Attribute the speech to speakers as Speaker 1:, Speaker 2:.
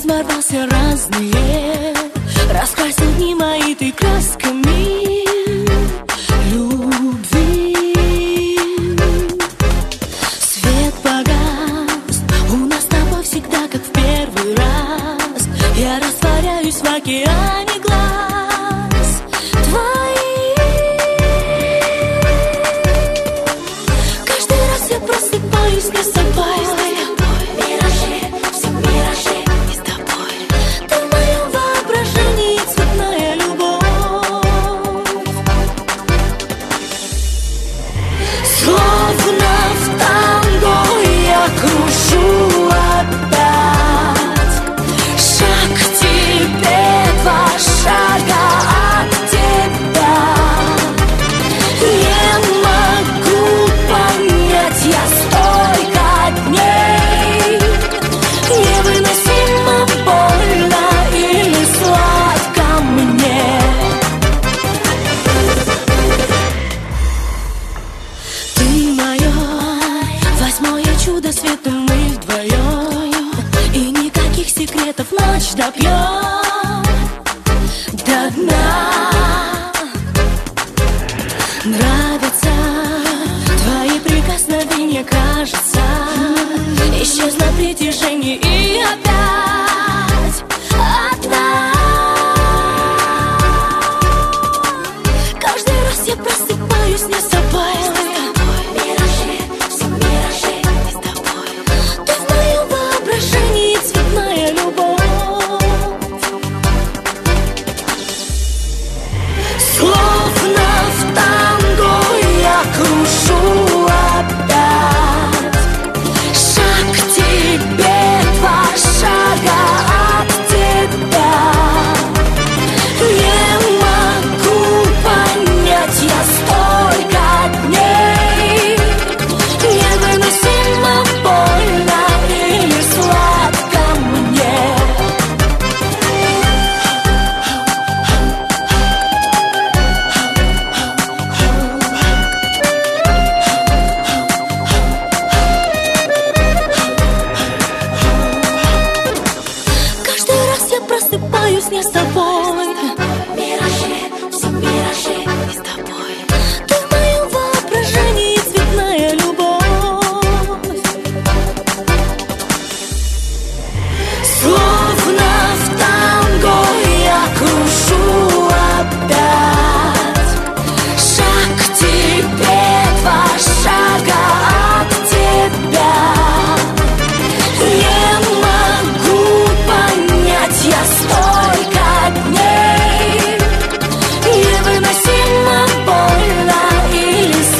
Speaker 1: ворвался разные, раскрасил дни мои ты красками любви. Свет погас, у нас с тобой всегда как в первый раз. Я растворяюсь в океане глаз твоих. Каждый раз я просыпаюсь не с собой. Крушу опять, шаг к тебе, два шага от тебя. Не могу понять я столько дней, невыносимо больно или сладко мне. Ты мое восьмое чудо света, мы вдвоем, и никаких секретов ночь допьем до дна. Нравятся твои прикосновения, кажется, исчезло притяжение и опять одна. Каждый раз я просыпаюсь не с собой. Крушу опять, шаг к тебе, два шага от тебя. Не могу понять я столько дней, невыносимо больно или сладко мне. Просыпаюсь не с тобой.